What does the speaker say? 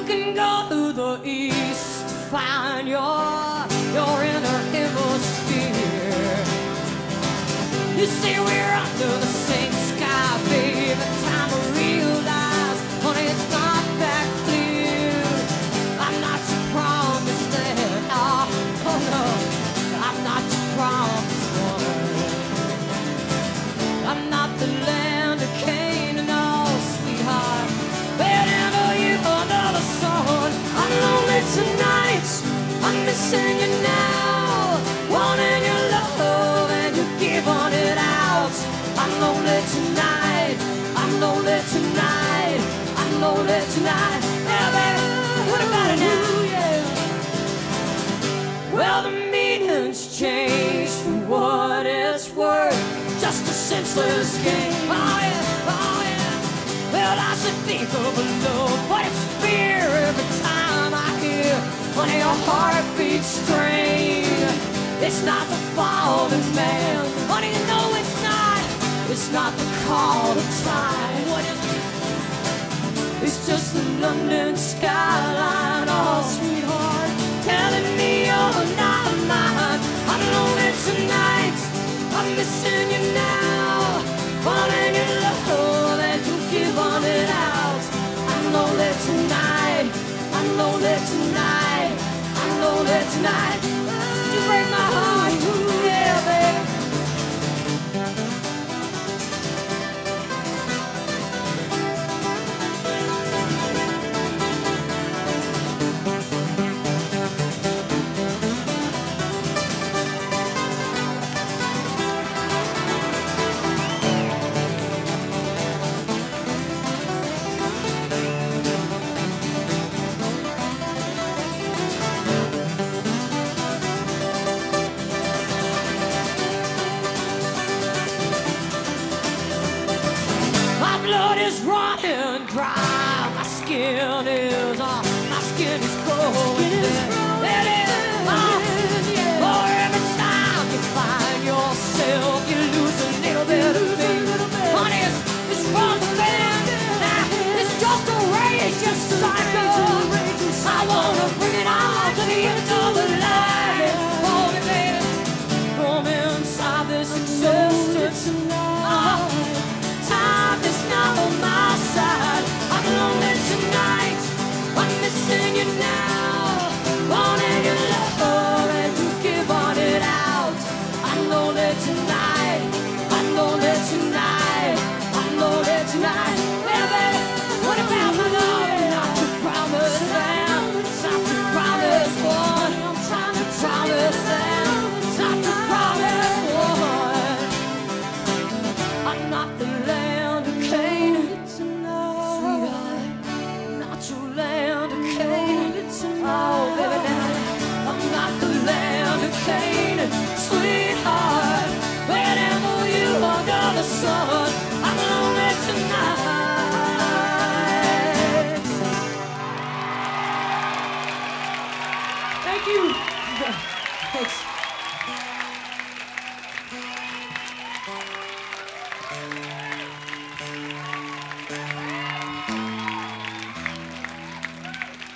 can go to the east to find your inner hemisphere. You see, we're under the same sky, babe. Time to realize, honey, it's not that clear. I'm not your promised land. Oh no, I'm not your promised one. I'm not the land of Canaan, oh sweetheart. Waiting for you under the sun. I'm lonely tonight, I'm missing you now. Wanting your love and you're giving it out. I'm lonely tonight, I'm lonely tonight, I'm lonely tonight. Yeah, baby, what about it now? Yeah. Well, the meaning's changed for what it's worth. Just a senseless game. Oh yeah, oh yeah. Well, I should think of a love, but it's fear every time I hear honey, your heartbeat strain. It's not the fault of man, honey, no, it's not. It's not the call of time. What is it? It's just the London skyline, oh sweetheart, telling me you're not mine. I'm lonely tonight, I'm missing you now. Wanting your love and you giving it out. I'm lonely tonight, I'm lonely tonight, I'm lonely tonight. You break my heart, ooh, yeah, baby. My blood is running dry. My skin is cold.